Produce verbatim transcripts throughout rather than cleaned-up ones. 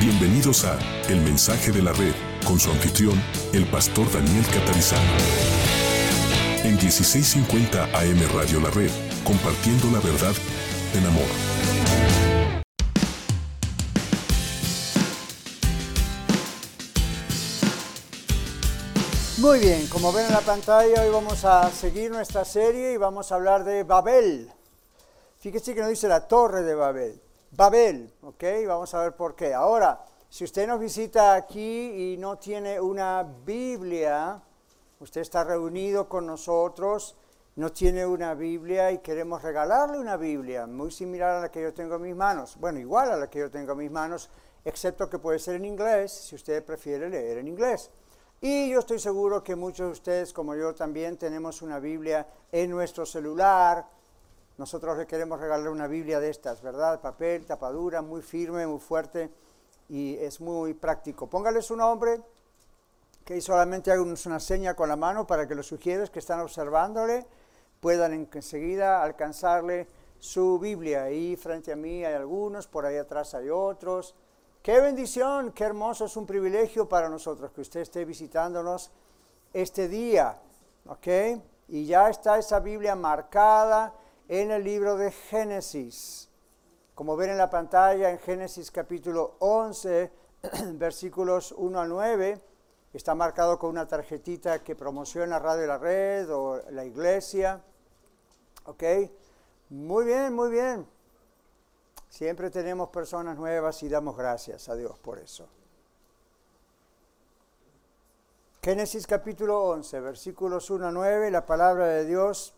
Bienvenidos a El Mensaje de la Red, con su anfitrión, el pastor Daniel Catarizano. En dieciséis cincuenta A M Radio La Red, compartiendo la verdad en amor. Muy bien, como ven en la pantalla, hoy vamos a seguir nuestra serie y vamos a hablar de Babel. Fíjese que nos dice la Torre de Babel. Babel, ¿ok? Vamos a ver por qué. Ahora, si usted nos visita aquí y no tiene una Biblia, usted está reunido con nosotros, no tiene una Biblia y queremos regalarle una Biblia, muy similar a la que yo tengo en mis manos. Bueno, igual a la que yo tengo en mis manos, excepto que puede ser en inglés, si usted prefiere leer en inglés. Y yo estoy seguro que muchos de ustedes, como yo también, tenemos una Biblia en nuestro celular. Nosotros le queremos regalar una Biblia de estas, ¿verdad? Papel, tapadura, muy firme, muy fuerte y es muy práctico. Póngale su nombre, que solamente haga una seña con la mano para que los sugieres que están observándole puedan enseguida alcanzarle su Biblia. Ahí frente a mí hay algunos, por ahí atrás hay otros. ¡Qué bendición! ¡Qué hermoso! Es un privilegio para nosotros que usted esté visitándonos este día, ¿ok? Y ya está esa Biblia marcada en el libro de Génesis. Como ven en la pantalla, en Génesis capítulo once, versículos uno a nueve, está marcado con una tarjetita que promociona Radio La Red o la iglesia. ¿Ok? Muy bien, muy bien. Siempre tenemos personas nuevas y damos gracias a Dios por eso. Génesis capítulo once, versículos uno a nueve, la palabra de Dios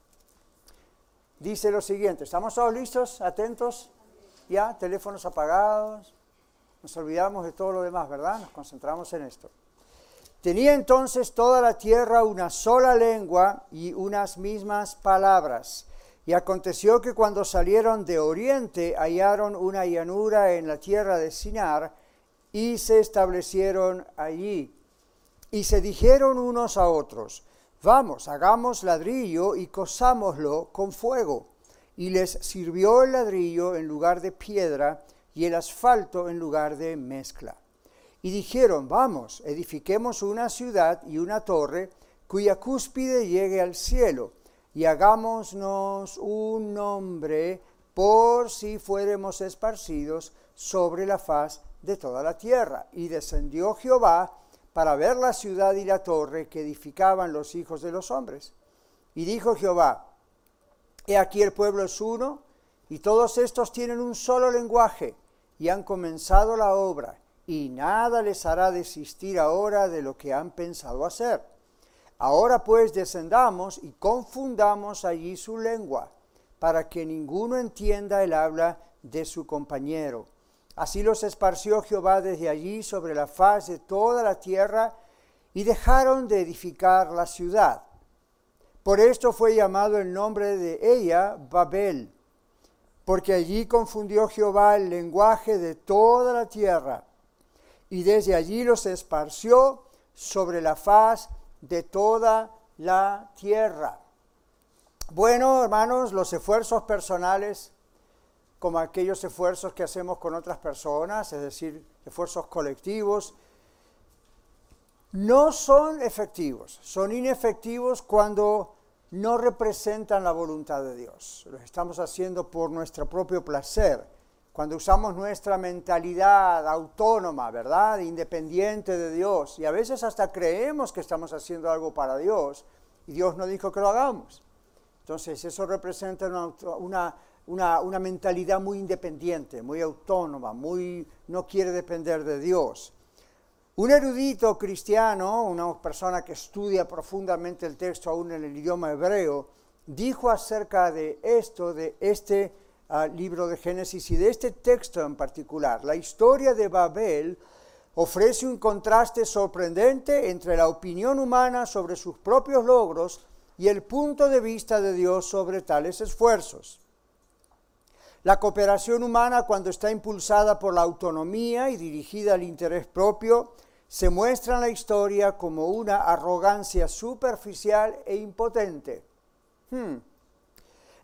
dice lo siguiente. ¿Estamos todos listos? ¿Atentos? ¿Ya? ¿Teléfonos apagados? Nos olvidamos de todo lo demás, ¿verdad? Nos concentramos en esto. Tenía entonces toda la tierra una sola lengua y unas mismas palabras. Y aconteció que cuando salieron de oriente hallaron una llanura en la tierra de Sinar y se establecieron allí. Y se dijeron unos a otros: vamos, hagamos ladrillo y cosámoslo con fuego. Y les sirvió el ladrillo en lugar de piedra y el asfalto en lugar de mezcla. Y dijeron: vamos, edifiquemos una ciudad y una torre cuya cúspide llegue al cielo, y hagámonos un nombre por si fuéremos esparcidos sobre la faz de toda la tierra. Y descendió Jehová para ver la ciudad y la torre que edificaban los hijos de los hombres. Y dijo Jehová: he aquí el pueblo es uno, y todos estos tienen un solo lenguaje, y han comenzado la obra, y nada les hará desistir ahora de lo que han pensado hacer. Ahora pues descendamos y confundamos allí su lengua, para que ninguno entienda el habla de su compañero. Así los esparció Jehová desde allí sobre la faz de toda la tierra, y dejaron de edificar la ciudad. Por esto fue llamado el nombre de ella Babel, porque allí confundió Jehová el lenguaje de toda la tierra, y desde allí los esparció sobre la faz de toda la tierra. Bueno, hermanos, los esfuerzos personales, como aquellos esfuerzos que hacemos con otras personas, es decir, esfuerzos colectivos, no son efectivos, son inefectivos cuando no representan la voluntad de Dios. Los estamos haciendo por nuestro propio placer, cuando usamos nuestra mentalidad autónoma, ¿verdad?, independiente de Dios, y a veces hasta creemos que estamos haciendo algo para Dios, y Dios no dijo que lo hagamos. Entonces eso representa una, una, una, una mentalidad muy independiente, muy autónoma, muy no quiere depender de Dios. Un erudito cristiano, una persona que estudia profundamente el texto aún en el idioma hebreo, dijo acerca de esto, de este uh, libro de Génesis y de este texto en particular: la historia de Babel ofrece un contraste sorprendente entre la opinión humana sobre sus propios logros y el punto de vista de Dios sobre tales esfuerzos. La cooperación humana, cuando está impulsada por la autonomía y dirigida al interés propio, se muestra en la historia como una arrogancia superficial e impotente. Hmm.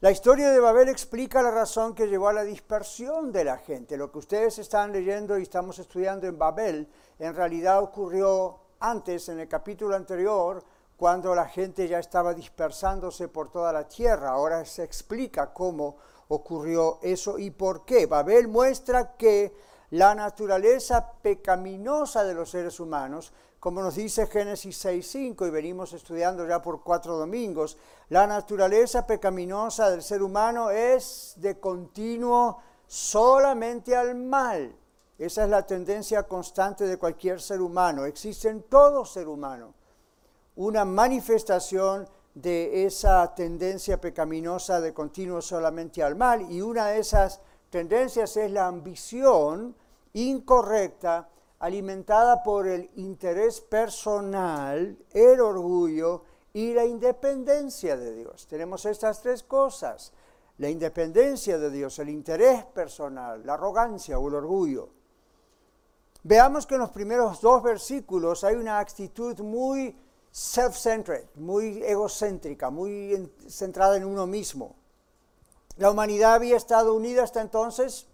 La historia de Babel explica la razón que llevó a la dispersión de la gente. Lo que ustedes están leyendo y estamos estudiando en Babel, en realidad ocurrió antes, en el capítulo anterior, cuando la gente ya estaba dispersándose por toda la tierra. Ahora se explica cómo ocurrió eso y por qué. Babel muestra que la naturaleza pecaminosa de los seres humanos, como nos dice Génesis seis cinco, y venimos estudiando ya por cuatro domingos, la naturaleza pecaminosa del ser humano es de continuo solamente al mal. Esa es la tendencia constante de cualquier ser humano. Existe en todo ser humano una manifestación de esa tendencia pecaminosa de continuo solamente al mal, y una de esas tendencias es la ambición incorrecta alimentada por el interés personal, el orgullo y la independencia de Dios. Tenemos estas tres cosas: la independencia de Dios, el interés personal, la arrogancia o el orgullo. Veamos que en los primeros dos versículos hay una actitud muy self-centered, muy egocéntrica, muy centrada en uno mismo. La humanidad había estado unida hasta entonces.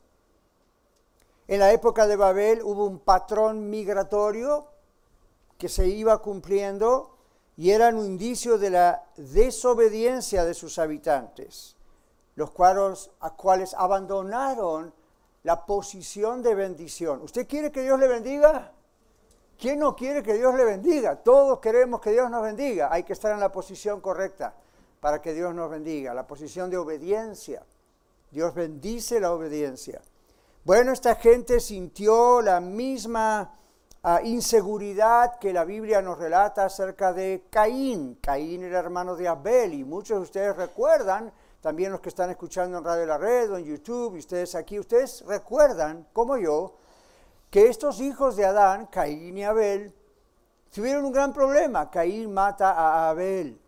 En la época de Babel hubo un patrón migratorio que se iba cumpliendo y era un indicio de la desobediencia de sus habitantes, los cuales, a cuales abandonaron la posición de bendición. ¿Usted quiere que Dios le bendiga? ¿Quién no quiere que Dios le bendiga? Todos queremos que Dios nos bendiga. Hay que estar en la posición correcta para que Dios nos bendiga, la posición de obediencia. Dios bendice la obediencia. Bueno, esta gente sintió la misma uh, inseguridad que la Biblia nos relata acerca de Caín. Caín era hermano de Abel, y muchos de ustedes recuerdan, también los que están escuchando en Radio La Red o en YouTube, y ustedes aquí, ustedes recuerdan, como yo, que estos hijos de Adán, Caín y Abel, tuvieron un gran problema. Caín mata a Abel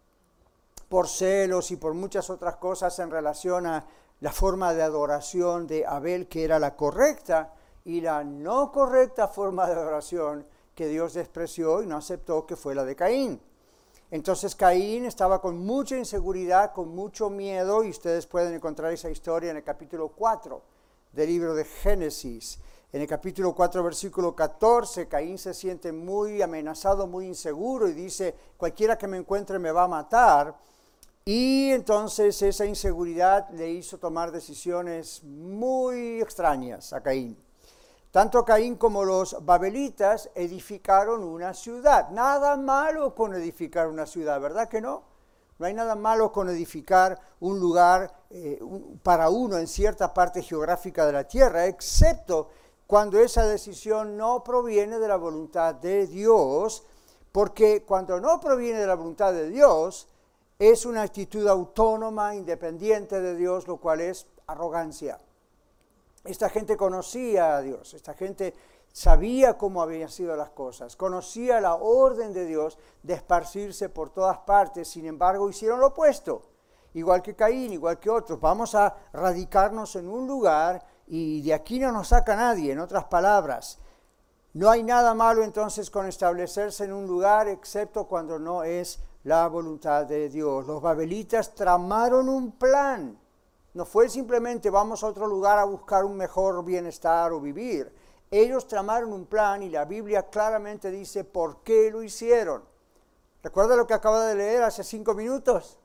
por celos y por muchas otras cosas en relación a la forma de adoración de Abel, que era la correcta, y la no correcta forma de adoración que Dios despreció y no aceptó, que fue la de Caín. Entonces Caín estaba con mucha inseguridad, con mucho miedo, y ustedes pueden encontrar esa historia en el capítulo cuatro del libro de Génesis. En el capítulo cuatro, versículo catorce, Caín se siente muy amenazado, muy inseguro, y dice: cualquiera que me encuentre me va a matar. Y entonces esa inseguridad le hizo tomar decisiones muy extrañas a Caín. Tanto Caín como los babelitas edificaron una ciudad. Nada malo con edificar una ciudad, ¿verdad que no? No hay nada malo con edificar un lugar eh, un, para uno en cierta parte geográfica de la tierra, excepto cuando esa decisión no proviene de la voluntad de Dios, porque cuando no proviene de la voluntad de Dios, es una actitud autónoma, independiente de Dios, lo cual es arrogancia. Esta gente conocía a Dios, esta gente sabía cómo habían sido las cosas, conocía la orden de Dios de esparcirse por todas partes. Sin embargo, hicieron lo opuesto, igual que Caín, igual que otros. Vamos a radicarnos en un lugar y de aquí no nos saca nadie. En otras palabras, no hay nada malo entonces con establecerse en un lugar, excepto cuando no es la voluntad de Dios. Los babelitas tramaron un plan. No fue simplemente vamos a otro lugar a buscar un mejor bienestar o vivir. Ellos tramaron un plan, y la Biblia claramente dice por qué lo hicieron. ¿Recuerda lo que acabo de leer hace cinco minutos?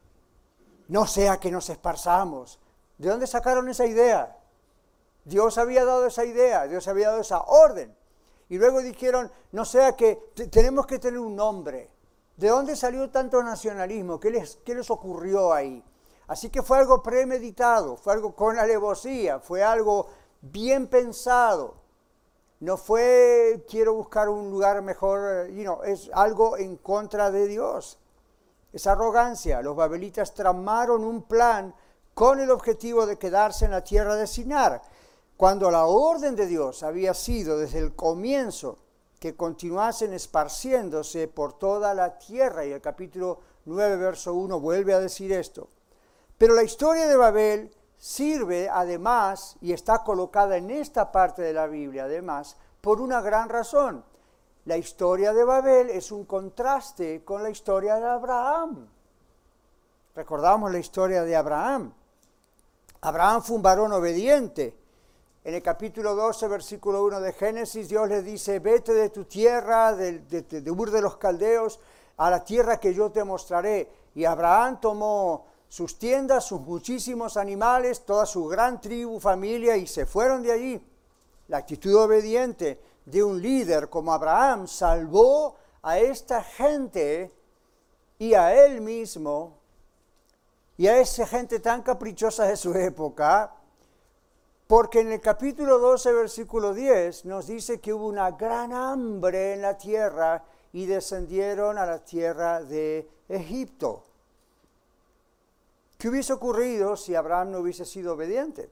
No sea que nos esparzamos. ¿De dónde sacaron esa idea? Dios había dado esa idea, Dios había dado esa orden. Y luego dijeron, no sea que t- tenemos que tener un nombre. ¿De dónde salió tanto nacionalismo? ¿Qué les, qué les ocurrió ahí? Así que fue algo premeditado, fue algo con alevosía, fue algo bien pensado. No fue, quiero buscar un lugar mejor, you know, es algo en contra de Dios. Es arrogancia. Los babelitas tramaron un plan con el objetivo de quedarse en la tierra de Sinar, cuando la orden de Dios había sido desde el comienzo que continuasen esparciéndose por toda la tierra. Y el capítulo nueve, verso uno, vuelve a decir esto. Pero la historia de Babel sirve además, y está colocada en esta parte de la Biblia además, por una gran razón. La historia de Babel es un contraste con la historia de Abraham. Recordamos la historia de Abraham. Abraham fue un varón obediente. En el capítulo doce, versículo uno de Génesis, Dios le dice, vete de tu tierra, de, de, de Ur de los Caldeos, a la tierra que yo te mostraré. Y Abraham tomó sus tiendas, sus muchísimos animales, toda su gran tribu, familia, y se fueron de allí. La actitud obediente de un líder como Abraham salvó a esta gente y a él mismo, y a esa gente tan caprichosa de su época, porque en el capítulo doce, versículo diez, nos dice que hubo una gran hambre en la tierra y descendieron a la tierra de Egipto. ¿Qué hubiese ocurrido si Abraham no hubiese sido obediente?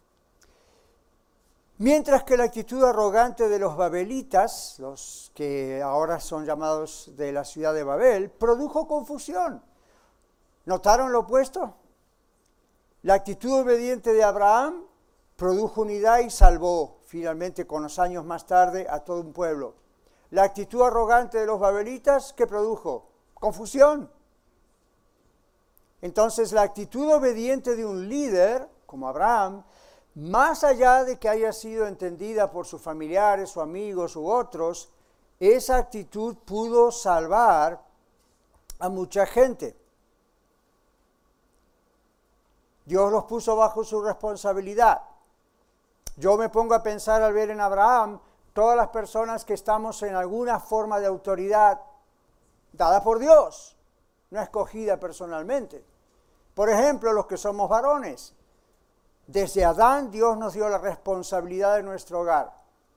Mientras que la actitud arrogante de los babelitas, los que ahora son llamados de la ciudad de Babel, produjo confusión. ¿Notaron lo opuesto? La actitud obediente de Abraham produjo unidad y salvó finalmente, con los años más tarde, a todo un pueblo. La actitud arrogante de los babelitas, ¿qué produjo? Confusión. Entonces, la actitud obediente de un líder, como Abraham, más allá de que haya sido entendida por sus familiares o amigos u otros, esa actitud pudo salvar a mucha gente. Dios los puso bajo su responsabilidad. Yo me pongo a pensar al ver en Abraham todas las personas que estamos en alguna forma de autoridad dada por Dios, no escogida personalmente. Por ejemplo, los que somos varones. Desde Adán, Dios nos dio la responsabilidad de nuestro hogar.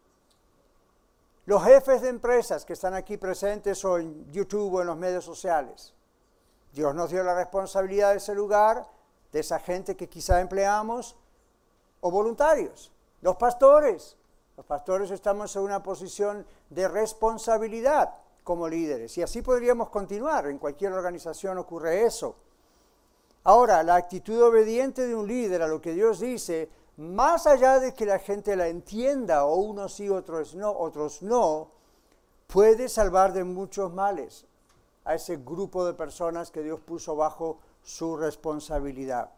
Los jefes de empresas que están aquí presentes o en YouTube o en los medios sociales. Dios nos dio la responsabilidad de ese lugar, de esa gente que quizá empleamos, o voluntarios. Los pastores. Los pastores estamos en una posición de responsabilidad como líderes. Y así podríamos continuar. En cualquier organización ocurre eso. Ahora, la actitud obediente de un líder a lo que Dios dice, más allá de que la gente la entienda, o unos sí, otros no, otros no, puede salvar de muchos males a ese grupo de personas que Dios puso bajo su responsabilidad.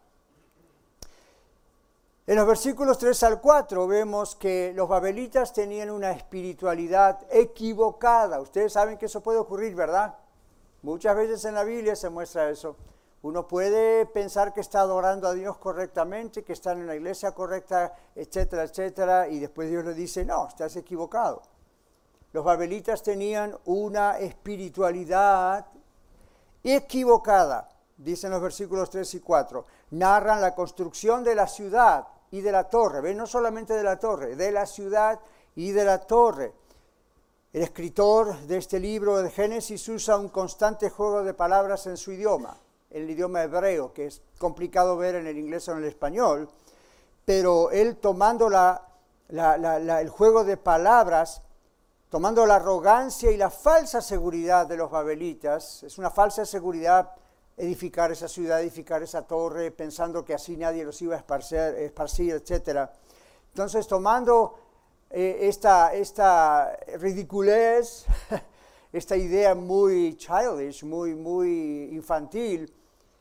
En los versículos tres al cuatro vemos que los babelitas tenían una espiritualidad equivocada. Ustedes saben que eso puede ocurrir, ¿verdad? Muchas veces en la Biblia se muestra eso. Uno puede pensar que está adorando a Dios correctamente, que está en la iglesia correcta, etcétera, etcétera, y después Dios le dice, no, estás equivocado. Los babelitas tenían una espiritualidad equivocada, dicen los versículos tres y cuatro. Narran la construcción de la ciudad y de la torre, ¿ven? No solamente de la torre, de la ciudad y de la torre. El escritor de este libro de Génesis usa un constante juego de palabras en su idioma, el idioma hebreo, que es complicado ver en el inglés o en el español, pero él tomando la, la, la, la, el juego de palabras, tomando la arrogancia y la falsa seguridad de los babelitas, es una falsa seguridad edificar esa ciudad, edificar esa torre, pensando que así nadie los iba a esparcir, esparcir etcétera. Entonces, tomando eh, esta, esta ridiculez, esta idea muy childish, muy, muy infantil,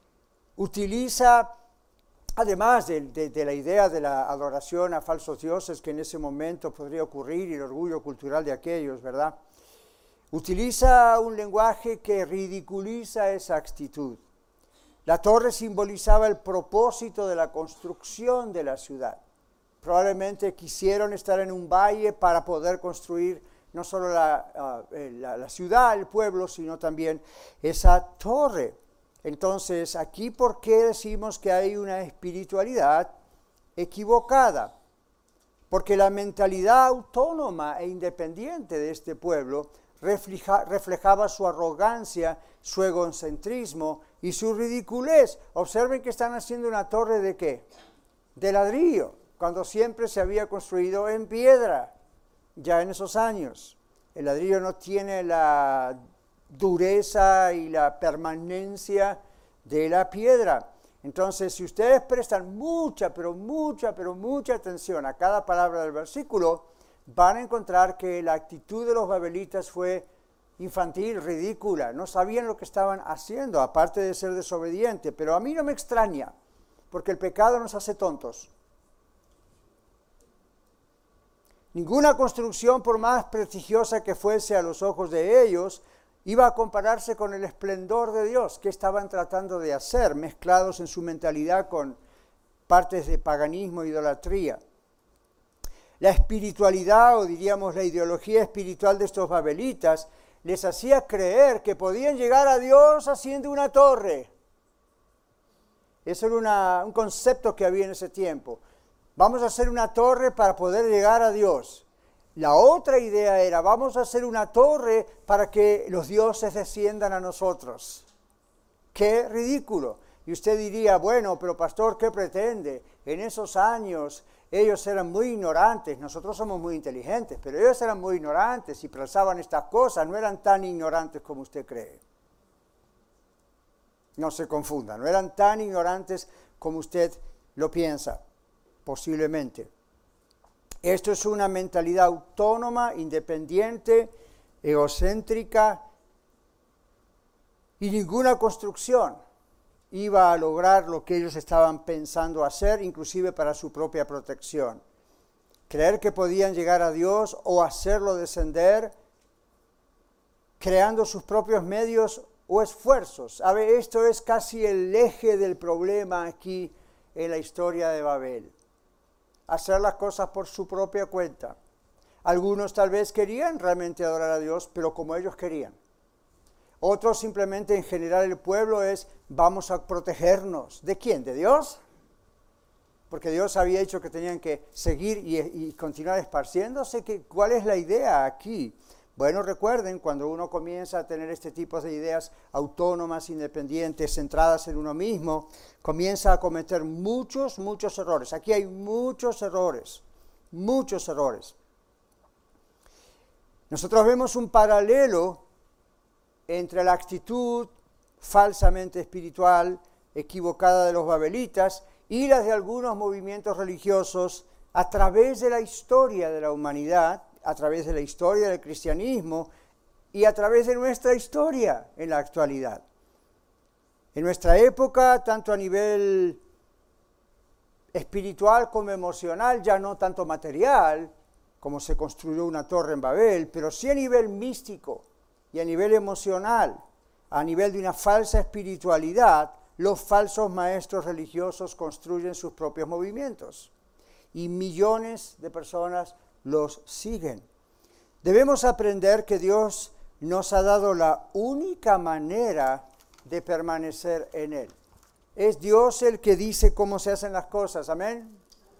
utiliza, además de, de, de la idea de la adoración a falsos dioses que en ese momento podría ocurrir y el orgullo cultural de aquellos, ¿verdad? Utiliza un lenguaje que ridiculiza esa actitud. La torre simbolizaba el propósito de la construcción de la ciudad. Probablemente quisieron estar en un valle para poder construir no solo la, uh, la, la ciudad, el pueblo, sino también esa torre. Entonces, aquí, ¿por qué decimos que hay una espiritualidad equivocada? Porque la mentalidad autónoma e independiente de este pueblo refleja, reflejaba su arrogancia, su egocentrismo y su ridiculez. Observen que están haciendo una torre ¿de qué? De ladrillo, cuando siempre se había construido en piedra, ya en esos años. El ladrillo no tiene la dureza y la permanencia de la piedra. Entonces, si ustedes prestan mucha, pero mucha, pero mucha atención a cada palabra del versículo, van a encontrar que la actitud de los babelitas fue infantil, ridícula. No sabían lo que estaban haciendo, aparte de ser desobediente. Pero a mí no me extraña, porque el pecado nos hace tontos. Ninguna construcción, por más prestigiosa que fuese a los ojos de ellos, iba a compararse con el esplendor de Dios que estaban tratando de hacer, mezclados en su mentalidad con partes de paganismo e idolatría. La espiritualidad, o diríamos la ideología espiritual de estos babelitas, les hacía creer que podían llegar a Dios haciendo una torre. Eso era una, un concepto que había en ese tiempo. Vamos a hacer una torre para poder llegar a Dios. La otra idea era, vamos a hacer una torre para que los dioses desciendan a nosotros. ¡Qué ridículo! Y usted diría, bueno, pero pastor, ¿qué pretende? En esos años ellos eran muy ignorantes, nosotros somos muy inteligentes, pero ellos eran muy ignorantes y pensaban estas cosas, no eran tan ignorantes como usted cree. No se confunda, no eran tan ignorantes como usted lo piensa, posiblemente. Esto es una mentalidad autónoma, independiente, egocéntrica, y ninguna construcción iba a lograr lo que ellos estaban pensando hacer, inclusive para su propia protección. Creer que podían llegar a Dios o hacerlo descender, creando sus propios medios o esfuerzos. A ver, esto es casi el eje del problema aquí en la historia de Babel. Hacer las cosas por su propia cuenta. Algunos tal vez querían realmente adorar a Dios, pero como ellos querían. Otros simplemente en general el pueblo es, vamos a protegernos. ¿De quién? ¿De Dios? Porque Dios había dicho que tenían que seguir y, y continuar esparciéndose. ¿Qué, ¿Cuál es la idea aquí? Bueno, recuerden, cuando uno comienza a tener este tipo de ideas autónomas, independientes, centradas en uno mismo, comienza a cometer muchos, muchos errores. Aquí hay muchos errores, muchos errores. Nosotros vemos un paralelo entre la actitud falsamente espiritual, equivocada de los babelitas, y las de algunos movimientos religiosos a través de la historia de la humanidad, a través de la historia del cristianismo y a través de nuestra historia en la actualidad. En nuestra época, tanto a nivel espiritual como emocional, ya no tanto material, como se construyó una torre en Babel, pero sí a nivel místico y a nivel emocional, a nivel de una falsa espiritualidad, los falsos maestros religiosos construyen sus propios movimientos y millones de personas los siguen. Debemos aprender que Dios nos ha dado la única manera de permanecer en Él. Es Dios el que dice cómo se hacen las cosas, ¿amén?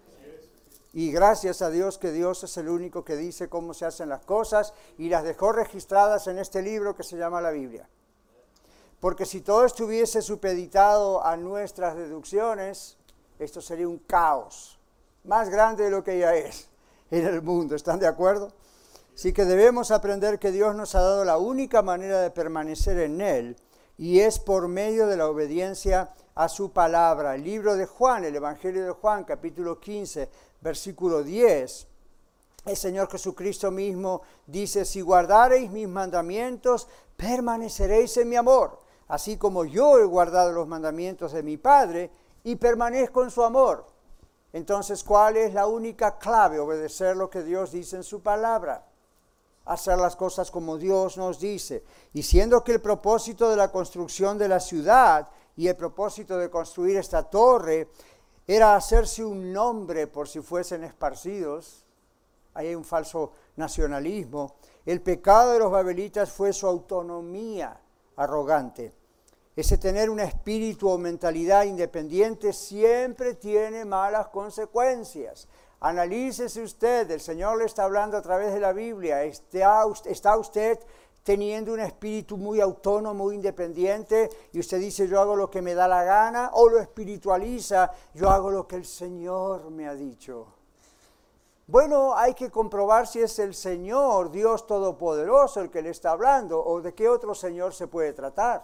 Y gracias a Dios que Dios es el único que dice cómo se hacen las cosas y las dejó registradas en este libro que se llama la Biblia. Porque si todo estuviese supeditado a nuestras deducciones, esto sería un caos más grande de lo que ya es en el mundo. ¿Están de acuerdo? Así que debemos aprender que Dios nos ha dado la única manera de permanecer en Él y es por medio de la obediencia a su palabra. El libro de Juan, el Evangelio de Juan, capítulo quince, versículo diez. El Señor Jesucristo mismo dice, si guardareis mis mandamientos, permaneceréis en mi amor, así como yo he guardado los mandamientos de mi Padre y permanezco en su amor. Entonces, ¿cuál es la única clave? Obedecer lo que Dios dice en su palabra. Hacer las cosas como Dios nos dice. Y siendo que el propósito de la construcción de la ciudad y el propósito de construir esta torre era hacerse un nombre por si fuesen esparcidos, ahí hay un falso nacionalismo, el pecado de los babelitas fue su autonomía arrogante. Ese tener un espíritu o mentalidad independiente siempre tiene malas consecuencias. Analícese usted, el Señor le está hablando a través de la Biblia. ¿Está, está usted teniendo un espíritu muy autónomo, muy independiente? Y usted dice, yo hago lo que me da la gana, o lo espiritualiza, yo hago lo que el Señor me ha dicho. Bueno, hay que comprobar si es el Señor, Dios Todopoderoso, el que le está hablando, o de qué otro Señor se puede tratar.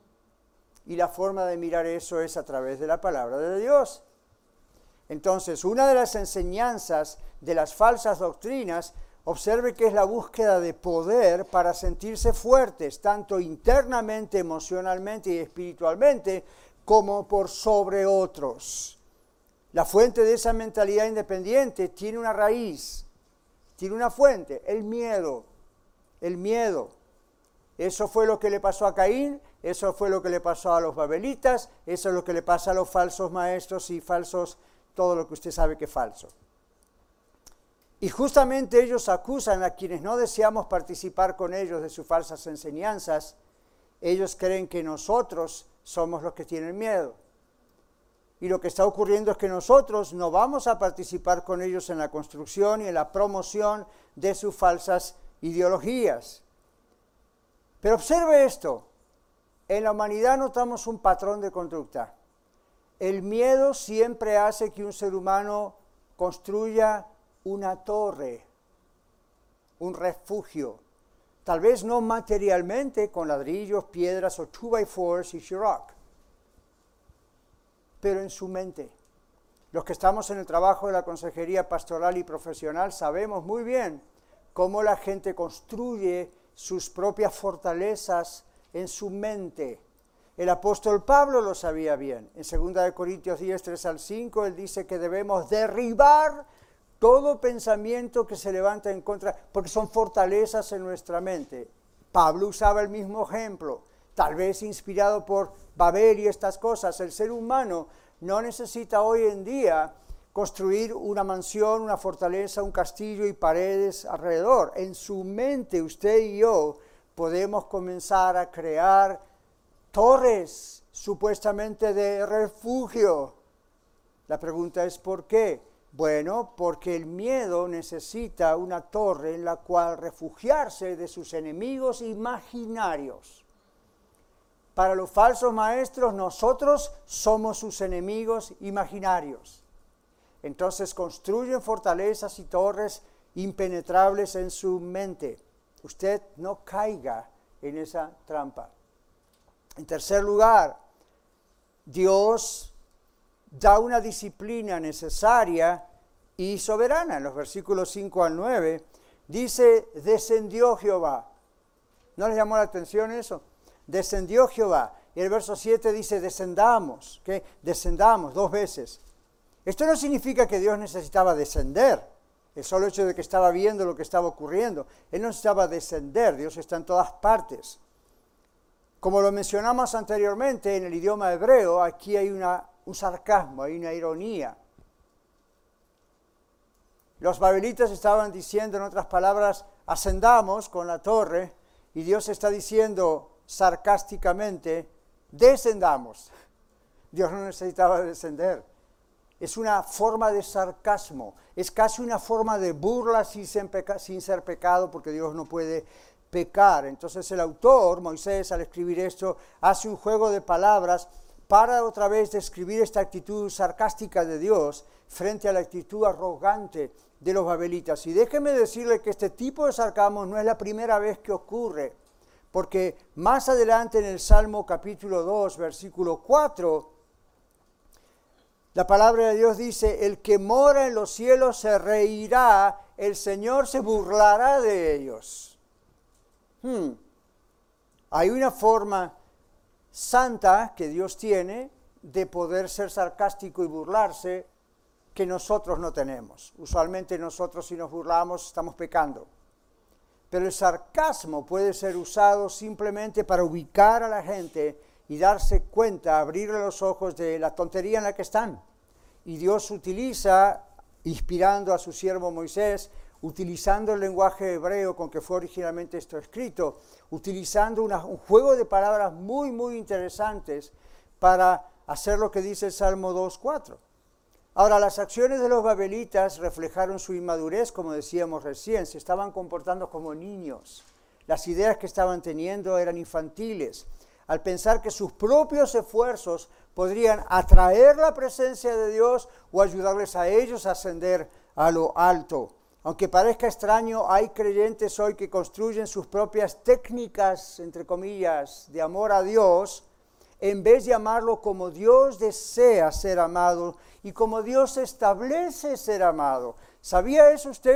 Y la forma de mirar eso es a través de la palabra de Dios. Entonces, una de las enseñanzas de las falsas doctrinas Observe que es la búsqueda de poder para sentirse fuertes, tanto internamente, emocionalmente y espiritualmente, como por sobre otros. La fuente de esa mentalidad independiente tiene una raíz, tiene una fuente, el miedo, el miedo. Eso fue lo que le pasó a Caín, eso fue lo que le pasó a los babelitas, eso es lo que le pasa a los falsos maestros y falsos, todo lo que usted sabe que es falso. Y justamente ellos acusan a quienes no deseamos participar con ellos de sus falsas enseñanzas. Ellos creen que nosotros somos los que tienen miedo. Y lo que está ocurriendo es que nosotros no vamos a participar con ellos en la construcción y en la promoción de sus falsas ideologías. Pero observe esto, en la humanidad notamos un patrón de conducta. El miedo siempre hace que un ser humano construya una torre, un refugio, tal vez no materialmente con ladrillos, piedras o two by fours y sheetrock, pero en su mente. Los que estamos en el trabajo de la consejería pastoral y profesional sabemos muy bien cómo la gente construye sus propias fortalezas en su mente. El apóstol Pablo lo sabía bien. En segunda de Corintios diez, tres al cinco, él dice que debemos derribar todo pensamiento que se levanta en contra, porque son fortalezas en nuestra mente. Pablo usaba el mismo ejemplo, tal vez inspirado por Babel y estas cosas. El ser humano no necesita hoy en día construir una mansión, una fortaleza, un castillo y paredes alrededor. En su mente, usted y yo podemos comenzar a crear torres supuestamente de refugio. La pregunta es ¿por qué? Bueno, porque el miedo necesita una torre en la cual refugiarse de sus enemigos imaginarios. Para los falsos maestros, nosotros somos sus enemigos imaginarios. Entonces construyen fortalezas y torres impenetrables en su mente. Usted no caiga en esa trampa. En tercer lugar, Dios da una disciplina necesaria y soberana. En los versículos cinco al nueve, dice, descendió Jehová. ¿No les llamó la atención eso? Descendió Jehová. Y el verso siete dice, descendamos. ¿Qué? Descendamos dos veces. Esto no significa que Dios necesitaba descender. El solo hecho de que estaba viendo lo que estaba ocurriendo. Él no necesitaba descender. Dios está en todas partes. Como lo mencionamos anteriormente en el idioma hebreo, aquí hay una, un sarcasmo, hay una ironía. Los babelitas estaban diciendo, en otras palabras, ascendamos con la torre, y Dios está diciendo sarcásticamente, descendamos. Dios no necesitaba descender. Es una forma de sarcasmo, es casi una forma de burla sin ser, peca- sin ser pecado, porque Dios no puede pecar. Entonces el autor, Moisés, al escribir esto, hace un juego de palabras para otra vez describir esta actitud sarcástica de Dios frente a la actitud arrogante de los babelitas. Y déjeme decirle que este tipo de sarcasmo no es la primera vez que ocurre, porque más adelante en el Salmo capítulo dos, versículo cuatro, la palabra de Dios dice, el que mora en los cielos se reirá, el Señor se burlará de ellos. Hmm. Hay una forma santa que Dios tiene de poder ser sarcástico y burlarse que nosotros no tenemos. Usualmente nosotros si nos burlamos estamos pecando. Pero el sarcasmo puede ser usado simplemente para ubicar a la gente y darse cuenta, abrirle los ojos de la tontería en la que están. Y Dios utiliza, inspirando a su siervo Moisés, utilizando el lenguaje hebreo con que fue originalmente esto escrito, utilizando una, un juego de palabras muy, muy interesantes para hacer lo que dice el Salmo dos, cuatro. Ahora, las acciones de los babelitas reflejaron su inmadurez, como decíamos recién, se estaban comportando como niños. Las ideas que estaban teniendo eran infantiles. Al pensar que sus propios esfuerzos podrían atraer la presencia de Dios o ayudarles a ellos a ascender a lo alto. Aunque parezca extraño, hay creyentes hoy que construyen sus propias técnicas, entre comillas, de amor a Dios, en vez de amarlo como Dios desea ser amado y como Dios establece ser amado. ¿Sabía eso usted?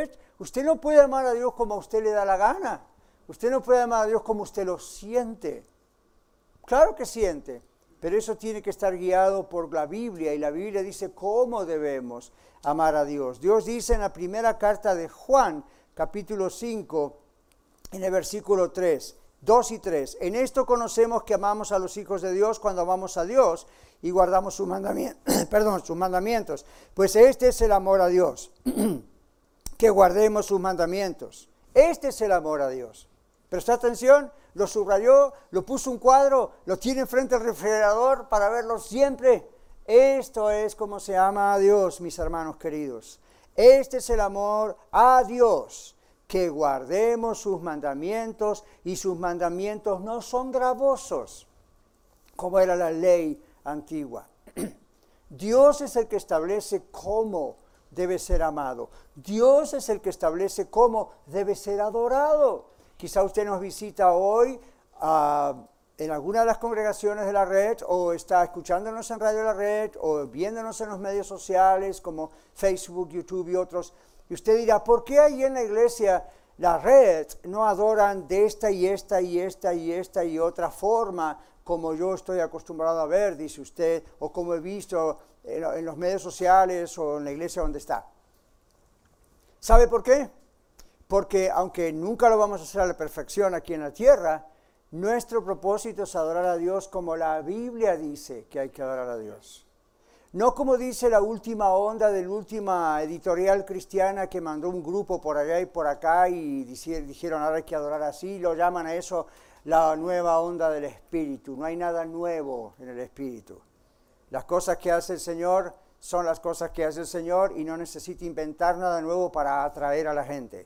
Usted no puede amar a Dios como a usted le da la gana. Usted no puede amar a Dios como usted lo siente. Claro que siente, pero eso tiene que estar guiado por la Biblia, y la Biblia dice cómo debemos amar a Dios. Dios dice en la primera carta de Juan, capítulo cinco, en el versículo tres, dos y tres, en esto conocemos que amamos a los hijos de Dios cuando amamos a Dios y guardamos sus mandamientos, perdón, sus mandamientos, pues este es el amor a Dios, que guardemos sus mandamientos. Este es el amor a Dios. Presta atención, lo subrayó, lo puso un cuadro, lo tiene frente al refrigerador para verlo siempre. Esto es como se ama a Dios, mis hermanos queridos. Este es el amor a Dios, que guardemos sus mandamientos, y sus mandamientos no son gravosos, como era la ley antigua. Dios es el que establece cómo debe ser amado. Dios es el que establece cómo debe ser adorado. Quizá usted nos visita hoy uh, en alguna de las congregaciones de la red, o está escuchándonos en Radio La Red, o viéndonos en los medios sociales como Facebook, YouTube y otros. Y usted dirá, ¿por qué ahí en la iglesia La Red no adoran de esta y esta y esta y esta y otra forma como yo estoy acostumbrado a ver, dice usted, o como he visto en, en los medios sociales o en la iglesia donde está? ¿Sabe por qué? Porque aunque nunca lo vamos a hacer a la perfección aquí en la tierra, nuestro propósito es adorar a Dios como la Biblia dice que hay que adorar a Dios. No como dice la última onda de la última editorial cristiana que mandó un grupo por allá y por acá y dijeron ahora hay que adorar así, lo llaman a eso la nueva onda del Espíritu. No hay nada nuevo en el Espíritu. Las cosas que hace el Señor son las cosas que hace el Señor, y no necesita inventar nada nuevo para atraer a la gente.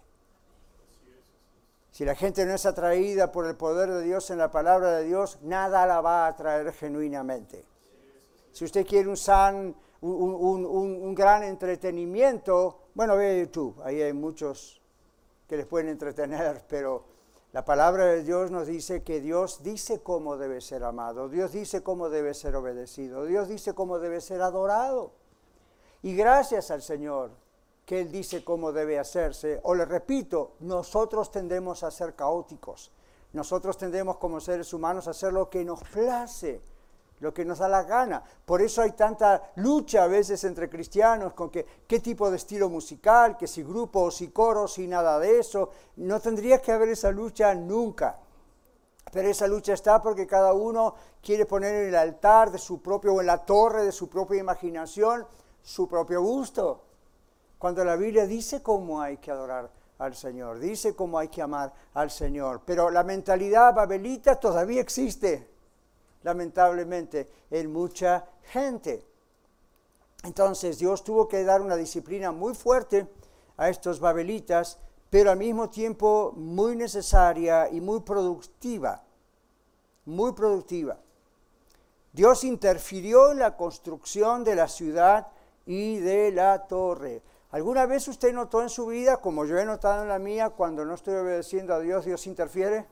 Si la gente no es atraída por el poder de Dios en la palabra de Dios, nada la va a atraer genuinamente. Si usted quiere un, san, un, un, un, un gran entretenimiento, bueno, ve a YouTube, ahí hay muchos que les pueden entretener, pero la palabra de Dios nos dice que Dios dice cómo debe ser amado, Dios dice cómo debe ser obedecido, Dios dice cómo debe ser adorado. Y gracias al Señor que Él dice cómo debe hacerse, o le repito, nosotros tendemos a ser caóticos, nosotros tendemos como seres humanos a hacer lo que nos place, lo que nos da la gana. Por eso hay tanta lucha a veces entre cristianos con que qué tipo de estilo musical, que si grupos, si coros y nada de eso. No tendría que haber esa lucha nunca, pero esa lucha está porque cada uno quiere poner en el altar de su propio, o en la torre de su propia imaginación, su propio gusto. Cuando la Biblia dice cómo hay que adorar al Señor, dice cómo hay que amar al Señor. Pero la mentalidad babelita todavía existe, lamentablemente, en mucha gente. Entonces Dios tuvo que dar una disciplina muy fuerte a estos babelitas, pero al mismo tiempo muy necesaria y muy productiva, muy productiva. Dios interfirió en la construcción de la ciudad y de la torre. ¿Alguna vez usted notó en su vida, como yo he notado en la mía, cuando no estoy obedeciendo a Dios, Dios interfiere?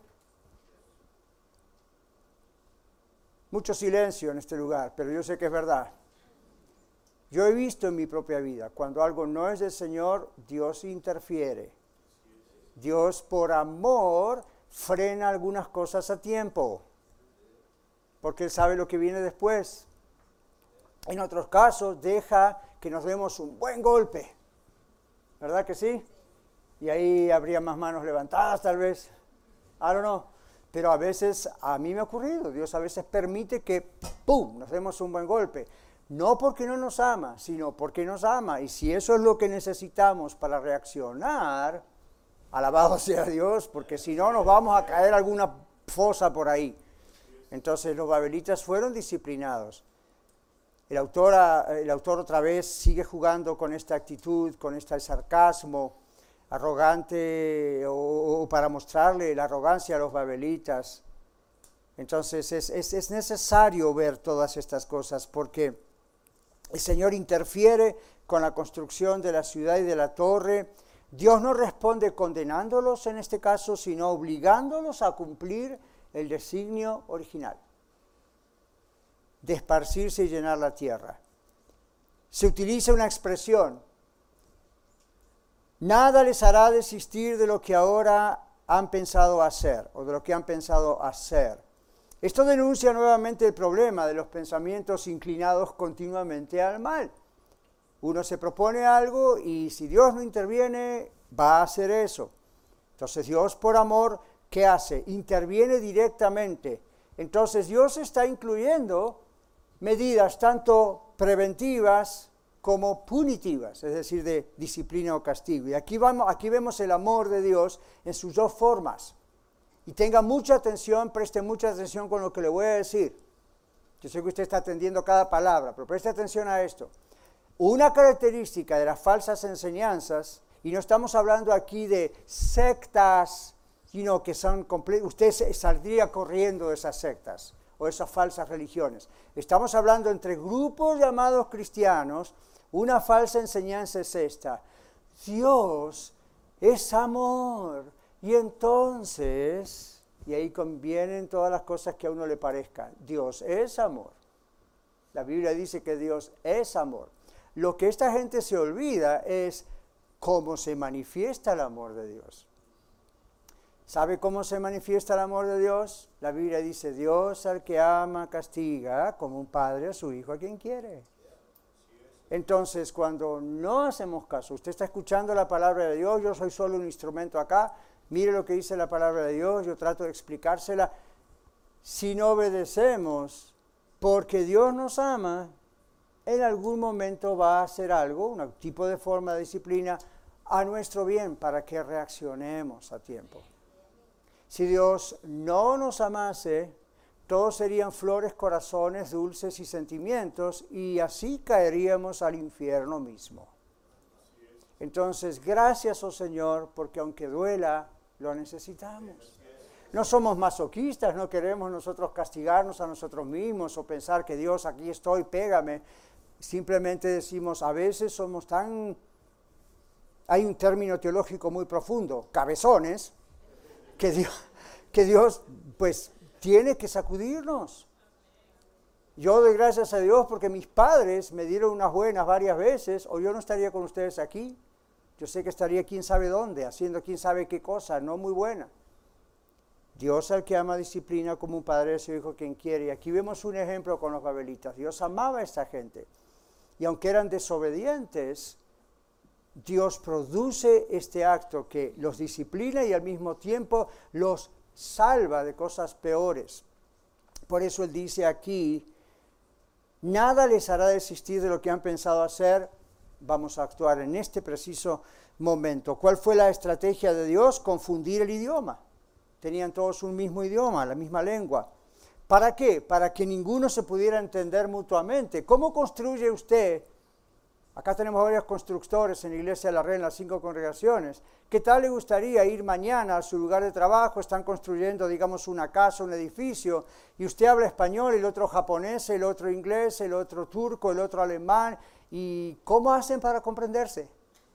Mucho silencio en este lugar, pero yo sé que es verdad. Yo he visto en mi propia vida, cuando algo no es del Señor, Dios interfiere. Dios, por amor, frena algunas cosas a tiempo, porque Él sabe lo que viene después. En otros casos, deja que nos demos un buen golpe. ¿Verdad que sí? Y ahí habría más manos levantadas tal vez. I don't know. Pero a veces, a mí me ha ocurrido, Dios a veces permite que, ¡pum!, nos demos un buen golpe. No porque no nos ama, sino porque nos ama. Y si eso es lo que necesitamos para reaccionar, alabado sea Dios, porque si no nos vamos a caer alguna fosa por ahí. Entonces los babelitas fueron disciplinados. El autor, el autor otra vez sigue jugando con esta actitud, con este sarcasmo arrogante, o, o para mostrarle la arrogancia a los babelitas. Entonces es, es, es necesario ver todas estas cosas, porque el Señor interfiere con la construcción de la ciudad y de la torre. Dios no responde condenándolos en este caso, sino obligándolos a cumplir el designio original de esparcirse y llenar la tierra. Se utiliza una expresión nada les hará desistir de lo que ahora han pensado hacer o de lo que han pensado hacer. Esto denuncia nuevamente el problema de los pensamientos inclinados continuamente al mal. Uno se propone algo y si Dios no interviene, va a hacer eso. Entonces Dios, por amor, ¿qué hace? Interviene directamente. Entonces Dios está incluyendo medidas tanto preventivas como punitivas, es decir, de disciplina o castigo. Y aquí, vamos, aquí vemos el amor de Dios en sus dos formas. Y tenga mucha atención, preste mucha atención con lo que le voy a decir. Yo sé que usted está atendiendo cada palabra, pero preste atención a esto. Una característica de las falsas enseñanzas, y no estamos hablando aquí de sectas, sino que son completas, usted saldría corriendo de esas sectas o esas falsas religiones. Estamos hablando entre grupos llamados cristianos. Una falsa enseñanza es esta: Dios es amor, y entonces, y ahí convienen todas las cosas que a uno le parezcan. Dios es amor. La Biblia dice que Dios es amor. Lo que esta gente se olvida es cómo se manifiesta el amor de Dios. ¿Sabe cómo se manifiesta el amor de Dios? La Biblia dice: Dios al que ama castiga, como un padre a su hijo a quien quiere. Entonces, cuando no hacemos caso, usted está escuchando la palabra de Dios, yo soy solo un instrumento acá, mire lo que dice la palabra de Dios, yo trato de explicársela. Si no obedecemos, porque Dios nos ama, en algún momento va a hacer algo, un tipo de forma de disciplina, a nuestro bien, para que reaccionemos a tiempo. Si Dios no nos amase, todos serían flores, corazones, dulces y sentimientos, y así caeríamos al infierno mismo. Entonces, gracias, oh Señor, porque aunque duela, lo necesitamos. No somos masoquistas, no queremos nosotros castigarnos a nosotros mismos o pensar que Dios, aquí estoy, pégame. Simplemente decimos, a veces somos tan... Hay un término teológico muy profundo, cabezones, que Dios, que Dios pues tiene que sacudirnos. Yo doy gracias a Dios porque mis padres me dieron unas buenas varias veces, o yo no estaría con ustedes aquí. Yo sé que estaría quién sabe dónde, haciendo quién sabe qué cosa, no muy buena. Dios al que ama disciplina como un padre a su hijo quien quiere. Y aquí vemos un ejemplo con los babelitas. Dios amaba a esta gente. Y aunque eran desobedientes, Dios produce este acto que los disciplina y al mismo tiempo los salva de cosas peores. Por eso Él dice aquí, nada les hará desistir de lo que han pensado hacer. Vamos a actuar en este preciso momento. ¿Cuál fue la estrategia de Dios? Confundir el idioma. Tenían todos un mismo idioma, la misma lengua. ¿Para qué? Para que ninguno se pudiera entender mutuamente. ¿Cómo construye usted? Acá tenemos varios constructores en la Iglesia de la Red, en las cinco congregaciones. ¿Qué tal le gustaría ir mañana a su lugar de trabajo? Están construyendo, digamos, una casa, un edificio, y usted habla español, el otro japonés, el otro inglés, el otro turco, el otro alemán. ¿Y cómo hacen para comprenderse?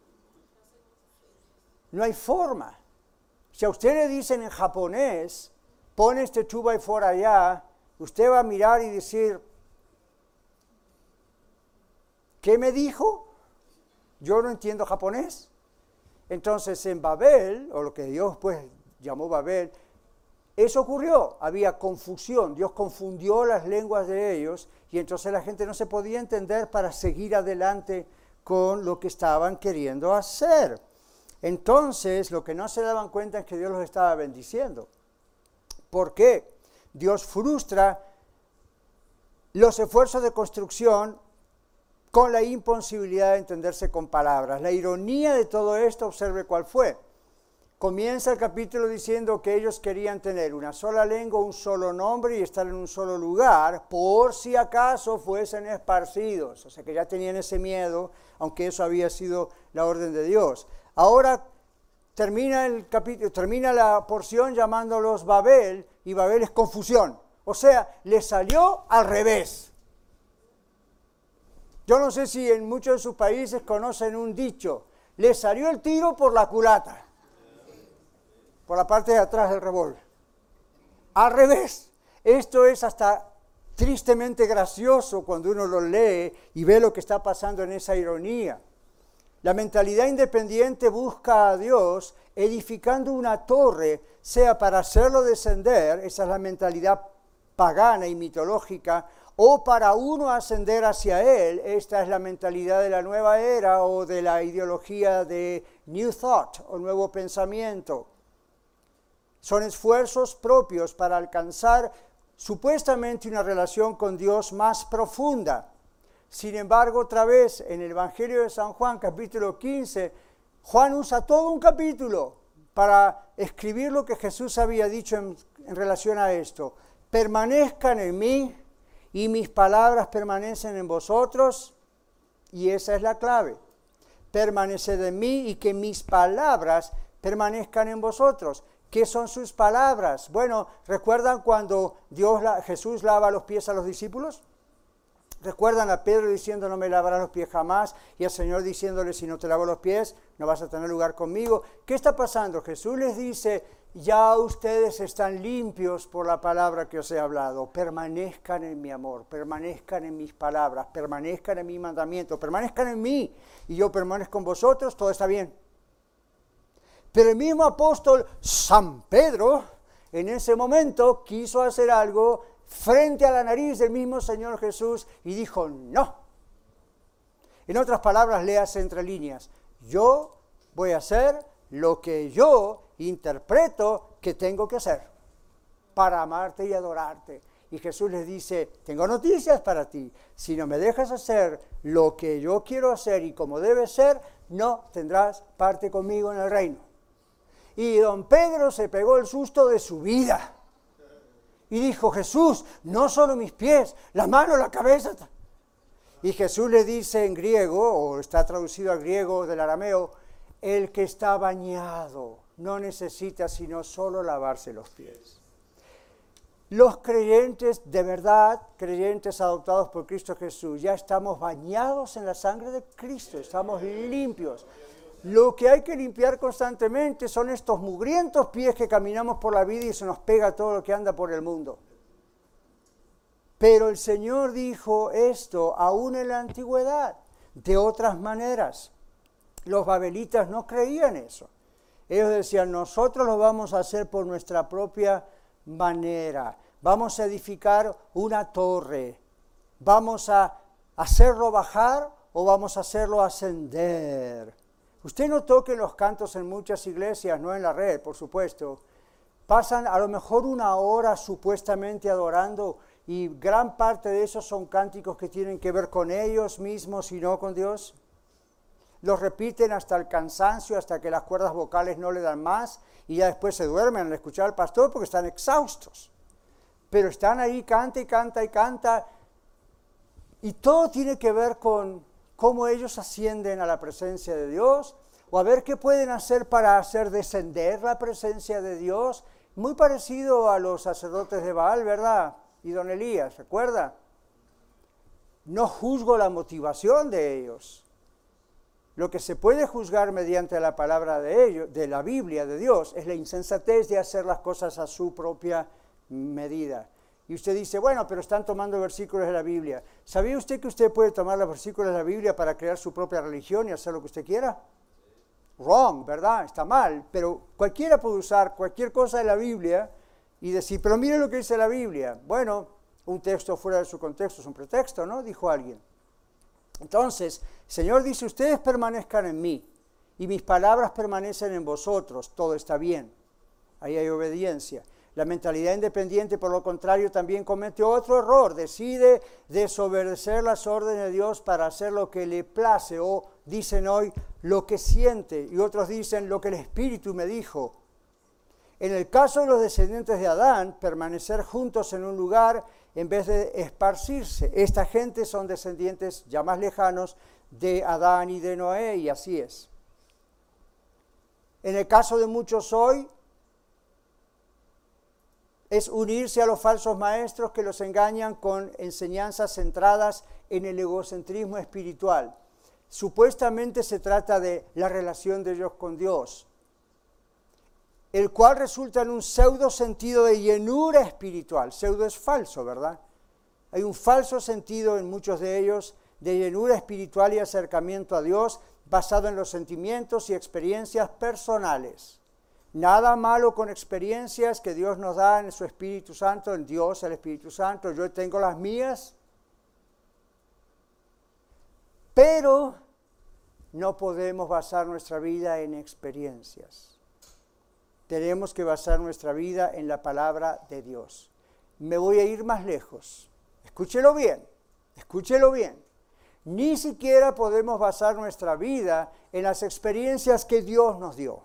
No hay forma. Si a usted le dicen en japonés, pone este two by four allá, usted va a mirar y decir, ¿qué me dijo? Yo no entiendo japonés. Entonces en Babel, o lo que Dios pues llamó Babel, eso ocurrió, había confusión, Dios confundió las lenguas de ellos y entonces la gente no se podía entender para seguir adelante con lo que estaban queriendo hacer. Entonces lo que no se daban cuenta es que Dios los estaba bendiciendo. ¿Por qué? Dios frustra los esfuerzos de construcción con la imposibilidad de entenderse con palabras. La ironía de todo esto, observe cuál fue. Comienza el capítulo diciendo que ellos querían tener una sola lengua, un solo nombre y estar en un solo lugar, por si acaso fuesen esparcidos. O sea que ya tenían ese miedo, aunque eso había sido la orden de Dios. Ahora termina el capítulo, termina la porción llamándolos Babel, y Babel es confusión. O sea, les salió al revés. Yo no sé si en muchos de sus países conocen un dicho, les salió el tiro por la culata, por la parte de atrás del revólver. Al revés. Esto es hasta tristemente gracioso cuando uno lo lee y ve lo que está pasando en esa ironía. La mentalidad independiente busca a Dios edificando una torre, sea para hacerlo descender, esa es la mentalidad pagana y mitológica, o para uno ascender hacia Él, esta es la mentalidad de la nueva era o de la ideología de New Thought o nuevo pensamiento. Son esfuerzos propios para alcanzar supuestamente una relación con Dios más profunda. Sin embargo, otra vez, en el Evangelio de San Juan, capítulo quince, Juan usa todo un capítulo para escribir lo que Jesús había dicho en, en relación a esto. Permanezcan en mí y mis palabras permanecen en vosotros, y esa es la clave. Permaneced en mí y que mis palabras permanezcan en vosotros. ¿Qué son sus palabras? Bueno, ¿recuerdan cuando Dios, Jesús lava los pies a los discípulos? ¿Recuerdan a Pedro diciendo no me lavarás los pies jamás? Y al Señor diciéndole si no te lavo los pies no vas a tener lugar conmigo. ¿Qué está pasando? Jesús les dice ya ustedes están limpios por la palabra que os he hablado. Permanezcan en mi amor, permanezcan en mis palabras, permanezcan en mi mandamiento, permanezcan en mí y yo permanezco en vosotros, todo está bien. Pero el mismo apóstol San Pedro en ese momento quiso hacer algo frente a la nariz del mismo Señor Jesús y dijo no. En otras palabras, léase entre líneas, yo voy a hacer lo que yo interpreto que tengo que hacer para amarte y adorarte. Y Jesús les dice, tengo noticias para ti, si no me dejas hacer lo que yo quiero hacer y como debe ser, no tendrás parte conmigo en el reino. Y don Pedro se pegó el susto de su vida. Y dijo, Jesús, no solo mis pies, la mano, la cabeza. Y Jesús le dice en griego, o está traducido al griego del arameo, el que está bañado no necesita sino solo lavarse los pies. Los creyentes de verdad, creyentes adoptados por Cristo Jesús, ya estamos bañados en la sangre de Cristo, estamos limpios. Lo que hay que limpiar constantemente son estos mugrientos pies que caminamos por la vida y se nos pega todo lo que anda por el mundo. Pero el Señor dijo esto aún en la antigüedad, de otras maneras. Los babelitas no creían eso. Ellos decían, nosotros lo vamos a hacer por nuestra propia manera. Vamos a edificar una torre. Vamos a hacerlo bajar o vamos a hacerlo ascender. Usted notó que los cantos en muchas iglesias, no en la red, por supuesto, pasan a lo mejor una hora supuestamente adorando y gran parte de esos son cánticos que tienen que ver con ellos mismos y no con Dios. Los repiten hasta el cansancio, hasta que las cuerdas vocales no le dan más y ya después se duermen al escuchar al pastor porque están exhaustos. Pero están ahí, canta y canta y canta y todo tiene que ver con cómo ellos ascienden a la presencia de Dios, o a ver qué pueden hacer para hacer descender la presencia de Dios. Muy parecido a los sacerdotes de Baal, ¿verdad? Y don Elías, ¿recuerda? No juzgo la motivación de ellos. Lo que se puede juzgar mediante la palabra de ellos, de la Biblia, de Dios, es la insensatez de hacer las cosas a su propia medida. Y usted dice, bueno, pero están tomando versículos de la Biblia. ¿Sabía usted que usted puede tomar los versículos de la Biblia para crear su propia religión y hacer lo que usted quiera? Wrong, ¿verdad? Está mal. Pero cualquiera puede usar cualquier cosa de la Biblia y decir, pero mire lo que dice la Biblia. Bueno, un texto fuera de su contexto es un pretexto, ¿no? Dijo alguien. Entonces, el Señor dice, ustedes permanezcan en mí y mis palabras permanecen en vosotros. Todo está bien. Ahí hay obediencia. La mentalidad independiente, por lo contrario, también comete otro error. Decide desobedecer las órdenes de Dios para hacer lo que le place, o dicen hoy, lo que siente, y otros dicen, lo que el Espíritu me dijo. En el caso de los descendientes de Adán, permanecer juntos en un lugar en vez de esparcirse. Esta gente son descendientes ya más lejanos de Adán y de Noé, y así es. En el caso de muchos hoy, es unirse a los falsos maestros que los engañan con enseñanzas centradas en el egocentrismo espiritual. Supuestamente se trata de la relación de ellos con Dios, el cual resulta en un pseudo sentido de llenura espiritual. Pseudo es falso, ¿verdad? Hay un falso sentido en muchos de ellos de llenura espiritual y acercamiento a Dios, basado en los sentimientos y experiencias personales. Nada malo con experiencias que Dios nos da en su Espíritu Santo, en Dios, el Espíritu Santo. Yo tengo las mías, pero no podemos basar nuestra vida en experiencias. Tenemos que basar nuestra vida en la palabra de Dios. Me voy a ir más lejos. Escúchelo bien, escúchelo bien. Ni siquiera podemos basar nuestra vida en las experiencias que Dios nos dio.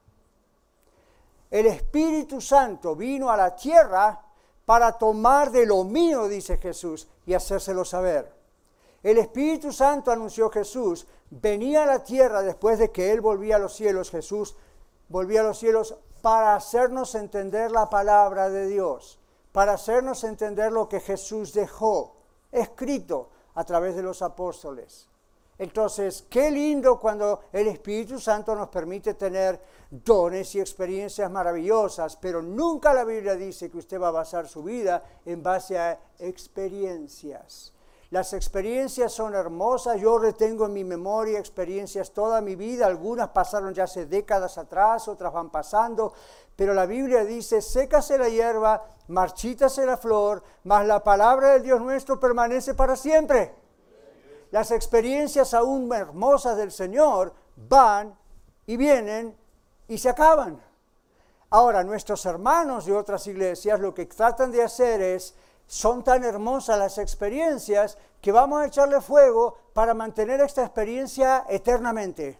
El Espíritu Santo vino a la tierra para tomar de lo mío, dice Jesús, y hacérselo saber. El Espíritu Santo, anunció Jesús, venía a la tierra después de que Él volvía a los cielos. Jesús volvía a los cielos para hacernos entender la palabra de Dios, para hacernos entender lo que Jesús dejó escrito a través de los apóstoles. Entonces, qué lindo cuando el Espíritu Santo nos permite tener dones y experiencias maravillosas, pero nunca la Biblia dice que usted va a basar su vida en base a experiencias. Las experiencias son hermosas, yo retengo en mi memoria experiencias toda mi vida, algunas pasaron ya hace décadas atrás, otras van pasando, pero la Biblia dice, sécase la hierba, marchítase la flor, mas la palabra del Dios nuestro permanece para siempre. Las experiencias aún hermosas del Señor van y vienen y se acaban. Ahora, nuestros hermanos de otras iglesias lo que tratan de hacer es, son tan hermosas las experiencias que vamos a echarle fuego para mantener esta experiencia eternamente.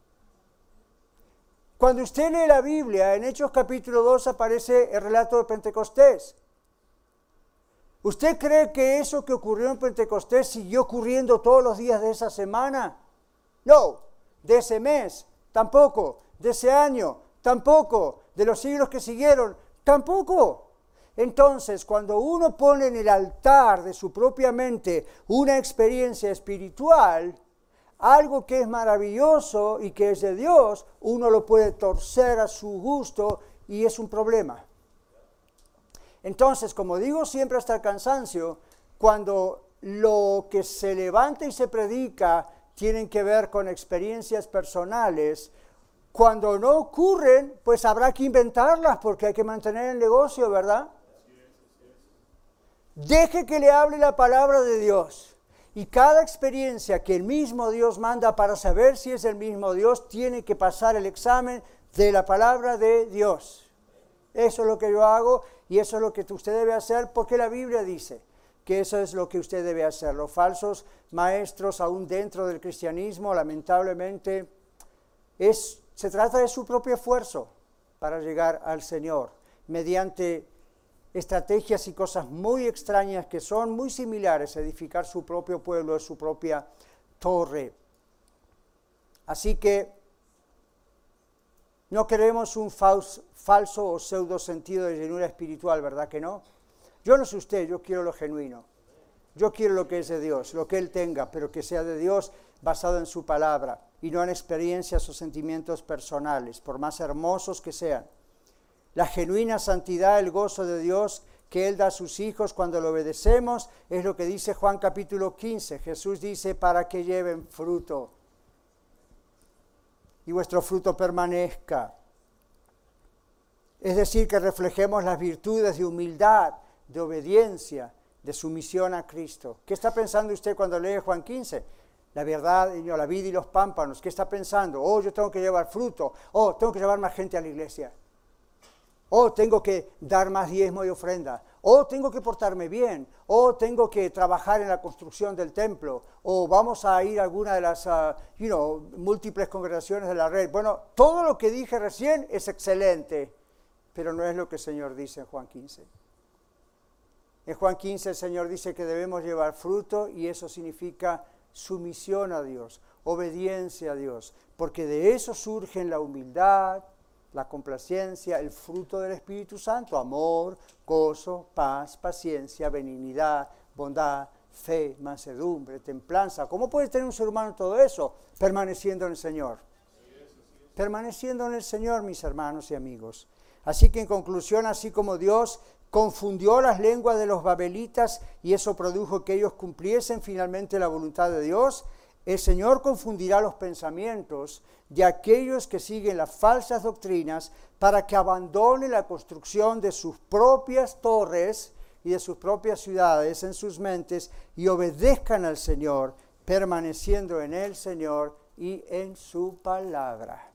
Cuando usted lee la Biblia, en Hechos capítulo dos aparece el relato de Pentecostés. ¿Usted cree que eso que ocurrió en Pentecostés siguió ocurriendo todos los días de esa semana? No. De ese mes, tampoco. De ese año, tampoco. De los siglos que siguieron, tampoco. Entonces, cuando uno pone en el altar de su propia mente una experiencia espiritual, algo que es maravilloso y que es de Dios, uno lo puede torcer a su gusto y es un problema. Entonces, como digo siempre hasta el cansancio, cuando lo que se levanta y se predica tienen que ver con experiencias personales, cuando no ocurren, pues habrá que inventarlas porque hay que mantener el negocio, ¿verdad? Deje que le hable la palabra de Dios. Y cada experiencia que el mismo Dios manda para saber si es el mismo Dios, tiene que pasar el examen de la palabra de Dios. Eso es lo que yo hago y eso es lo que usted debe hacer porque la Biblia dice que eso es lo que usted debe hacer. Los falsos maestros, aún dentro del cristianismo, lamentablemente, es, se trata de su propio esfuerzo para llegar al Señor, mediante estrategias y cosas muy extrañas que son muy similares a edificar su propio pueblo, su propia torre. Así que no queremos un falso, falso o pseudo sentido de llenura espiritual, ¿verdad que no? Yo no sé usted, yo quiero lo genuino. Yo quiero lo que es de Dios, lo que Él tenga, pero que sea de Dios basado en su palabra y no en experiencias o sentimientos personales, por más hermosos que sean. La genuina santidad, el gozo de Dios que Él da a sus hijos cuando lo obedecemos, es lo que dice Juan capítulo quince. Jesús dice, para que lleven fruto y vuestro fruto permanezca. Es decir, que reflejemos las virtudes de humildad, de obediencia, de sumisión a Cristo. ¿Qué está pensando usted cuando lee Juan quince? La verdad, la vida y los pámpanos. ¿Qué está pensando? Oh, yo tengo que llevar fruto. Oh, tengo que llevar más gente a la iglesia. Oh, tengo que dar más diezmo y ofrenda. Oh, tengo que portarme bien. Oh, tengo que trabajar en la construcción del templo. O vamos a ir a alguna de las uh, you know, múltiples congregaciones de la red. Bueno, todo lo que dije recién es excelente, pero no es lo que el Señor dice en Juan quince. En Juan quince el Señor dice que debemos llevar fruto y eso significa sumisión a Dios, obediencia a Dios, porque de eso surgen la humildad, la complacencia, el fruto del Espíritu Santo, amor, gozo, paz, paciencia, benignidad, bondad, fe, mansedumbre, templanza. ¿Cómo puede tener un ser humano todo eso? Permaneciendo en el Señor. Permaneciendo en el Señor, mis hermanos y amigos. Así que en conclusión, así como Dios confundió las lenguas de los babelitas y eso produjo que ellos cumpliesen finalmente la voluntad de Dios, El Señor confundirá los pensamientos de aquellos que siguen las falsas doctrinas para que abandonen la construcción de sus propias torres y de sus propias ciudades en sus mentes y obedezcan al Señor, permaneciendo en el Señor y en su palabra.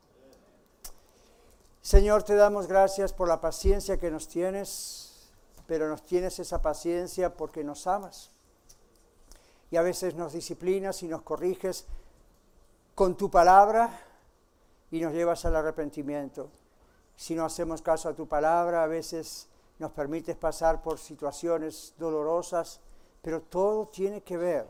Señor, te damos gracias por la paciencia que nos tienes, pero nos tienes esa paciencia porque nos amas. Y a veces nos disciplinas y nos corriges con tu palabra y nos llevas al arrepentimiento. Si no hacemos caso a tu palabra, a veces nos permites pasar por situaciones dolorosas, pero todo tiene que ver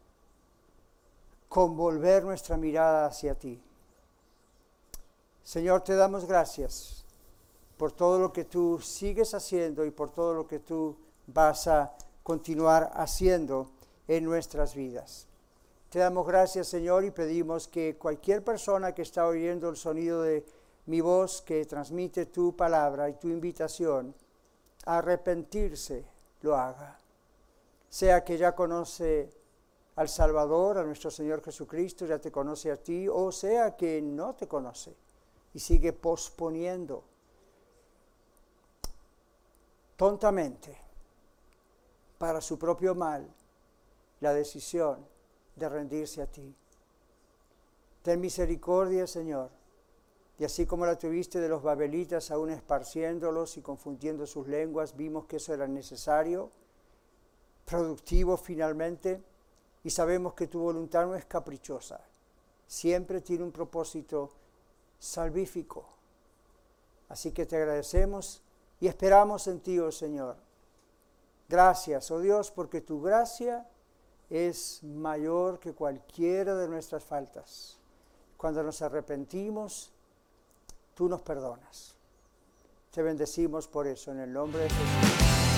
con volver nuestra mirada hacia ti. Señor, te damos gracias por todo lo que tú sigues haciendo y por todo lo que tú vas a continuar haciendo en nuestras vidas. Te damos gracias, Señor, y pedimos que cualquier persona que está oyendo el sonido de mi voz, que transmite tu palabra y tu invitación a arrepentirse, lo haga. Sea que ya conoce al Salvador, a nuestro Señor Jesucristo, ya te conoce a ti, o sea que no te conoce y sigue posponiendo tontamente para su propio mal la decisión de rendirse a ti. Ten misericordia, Señor, y así como la tuviste de los babelitas, aún esparciéndolos y confundiendo sus lenguas, vimos que eso era necesario, productivo finalmente, y sabemos que tu voluntad no es caprichosa, siempre tiene un propósito salvífico. Así que te agradecemos y esperamos en ti, oh Señor. Gracias, oh Dios, porque tu gracia es mayor que cualquiera de nuestras faltas. Cuando nos arrepentimos, tú nos perdonas. Te bendecimos por eso, en el nombre de Jesús.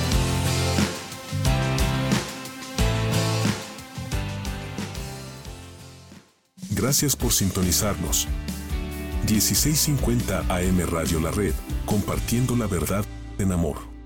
Gracias por sintonizarnos. dieciséis cincuenta A M Radio La Red, compartiendo la verdad en amor.